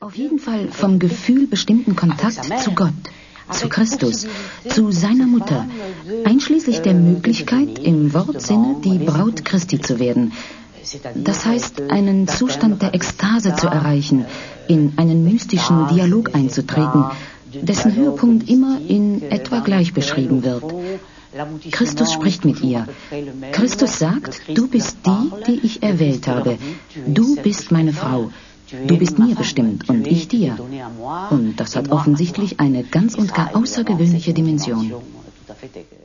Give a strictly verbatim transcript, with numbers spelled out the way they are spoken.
Auf jeden Fall vom Gefühl bestimmten Kontakt zu Gott, zu Christus, zu seiner Mutter, einschließlich der Möglichkeit, im Wortsinne die Braut Christi zu werden. Das heißt, einen Zustand der Ekstase zu erreichen, in einen mystischen Dialog einzutreten, dessen Höhepunkt immer in etwa gleich beschrieben wird. Christus spricht mit ihr. Christus sagt, du bist die, die ich erwählt habe. Du bist meine Frau. Du bist mir bestimmt und ich dir. Und das hat offensichtlich eine ganz und gar außergewöhnliche Dimension.